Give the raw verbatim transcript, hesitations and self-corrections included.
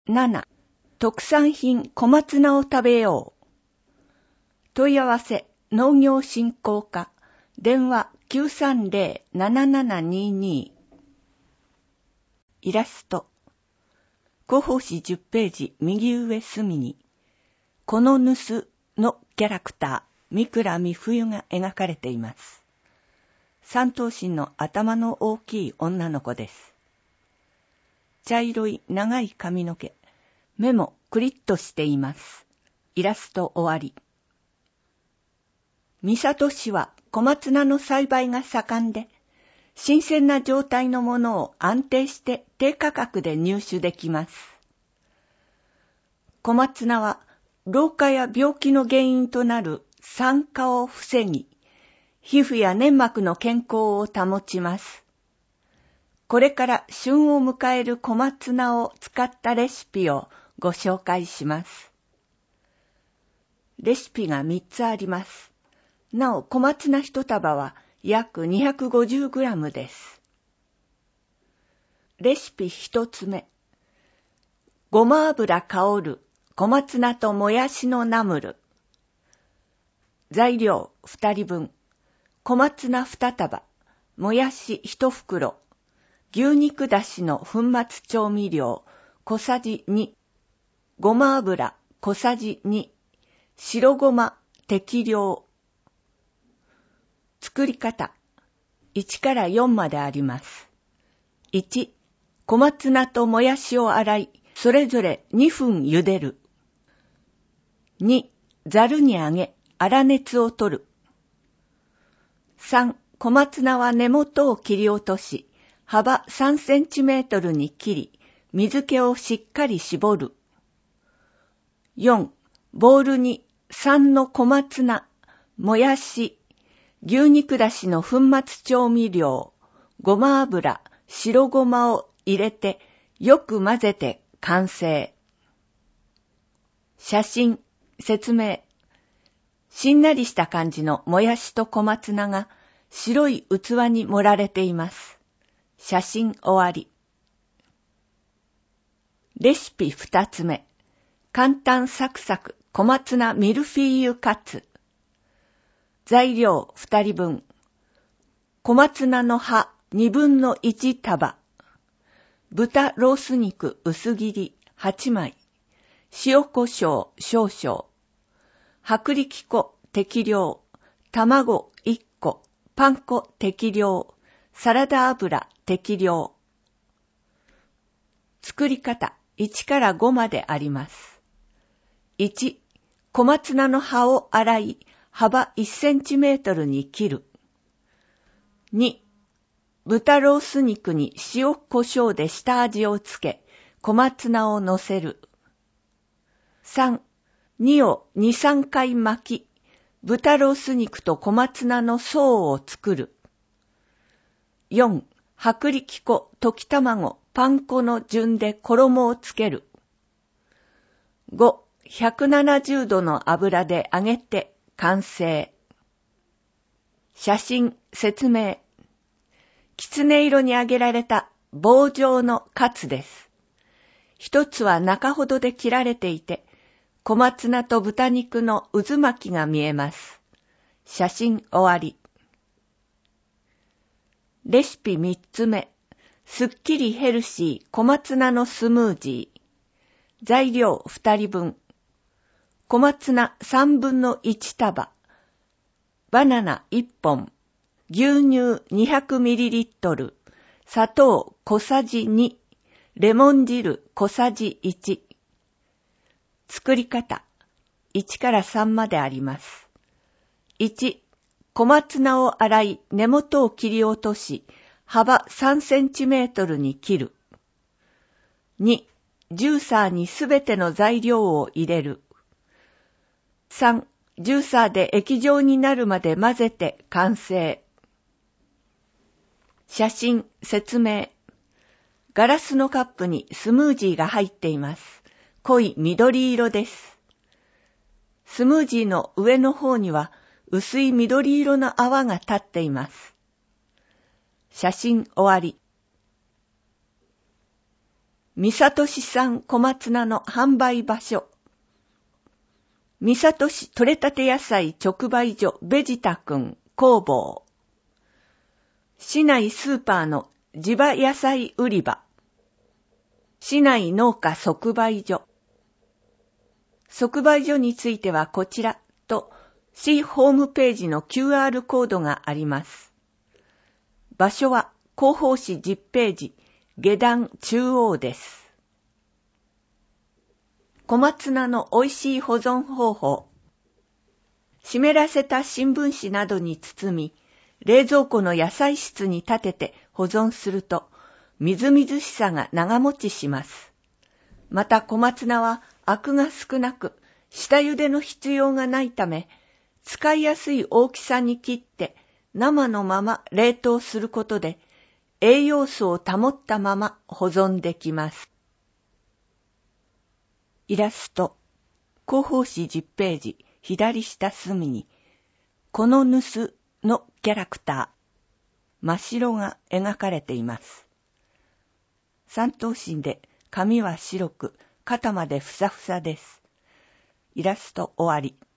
なな. 特産品小松菜を食べよう。問い合わせ農業振興課電話 きゅうさんゼロ ななななにに。イラスト広報誌じゅっページ右上隅にこのヌスのキャラクター三倉美冬が描かれています。三頭身の頭の大きい女の子です。茶色い長い髪の毛、目もクリッとしています。イラスト終わり。三郷市は小松菜の栽培が盛んで、新鮮な状態のものを安定して低価格で入手できます。小松菜は老化や病気の原因となる酸化を防ぎ、皮膚や粘膜の健康を保ちます。これから旬を迎える小松菜を使ったレシピをご紹介します。レシピがみっつあります。なお、小松菜一束は約 にひゃくごじゅうグラム です。レシピ一つ目。ごま油香る小松菜ともやしのナムル。材料ふたりぶん。小松菜に束、もやしいちふくろ、牛肉だしの粉末調味料小さじに、ごま油小さじに、白ごま適量。作り方いちからよんまであります。いち、小松菜ともやしを洗い、それぞれにふん茹でる。に、ざるにあげ、粗熱を取る。さん、小松菜は根元を切り落とし、幅さんセンチメートルに切り、水気をしっかり絞る。よん、ボウルにさんの小松菜、もやし、牛肉だしの粉末調味料、ごま油、白ごまを入れてよく混ぜて完成。写真、説明。しんなりした感じのもやしと小松菜が白い器に盛られています。写真終わり。レシピ二つ目。簡単サクサク小松菜ミルフィーユカツ。材料二人ぶん。小松菜の葉にぶんのいち束。豚ロース肉薄切りはちまい。塩コショウ少々。薄力粉適量。卵いっこ。パン粉適量。サラダ油適量。作り方いちからごまであります。いち、小松菜の葉を洗い、幅いちセンチメートルに切る。に、豚ロース肉に塩コショウで下味をつけ、小松菜を乗せる。さん、にをに、さんかい巻き、豚ロース肉と小松菜の層を作る。よん、薄力粉、溶き卵、パン粉の順で衣をつける。ご、ひゃくななじゅうどの油で揚げて完成。写真、説明。きつね色に揚げられた棒状のカツです。一つは中ほどで切られていて、小松菜と豚肉の渦巻きが見えます。写真終わり。レシピ三つ目。すっきりヘルシー小松菜のスムージー。材料二人ぶん。小松菜三ぶんのいち束。バナナいっぽん。牛乳 にひゃくミリリットル。砂糖小さじに。レモン汁小さじいち。作り方いちからさんまであります。いち、小松菜を洗い根元を切り落とし、幅さんセンチメートルに切る。に、ジューサーにすべての材料を入れる。さん、ジューサーで液状になるまで混ぜて完成。写真、説明。ガラスのカップにスムージーが入っています。濃い緑色です。スムージーの上の方には薄い緑色の泡が立っています。写真終わり。 三郷市産小松菜の販売場所。三郷市採れたて野菜直売所ベジタ君工房。市内スーパーの地場野菜売り場。市内農家即売所。即売所についてはこちらと市ホームページの キューアール コードがあります。場所は広報誌じゅっページ下段中央です。小松菜の美味しい保存方法。湿らせた新聞紙などに包み、冷蔵庫の野菜室に立てて保存すると、みずみずしさが長持ちします。また小松菜はアクが少なく、下茹での必要がないため、使いやすい大きさに切って生のまま冷凍することで、栄養素を保ったまま保存できます。イラスト、広報誌じゅっページ左下隅に、このヌスのキャラクター、真っ白が描かれています。三頭身で髪は白く、肩までふさふさです。イラスト終わり。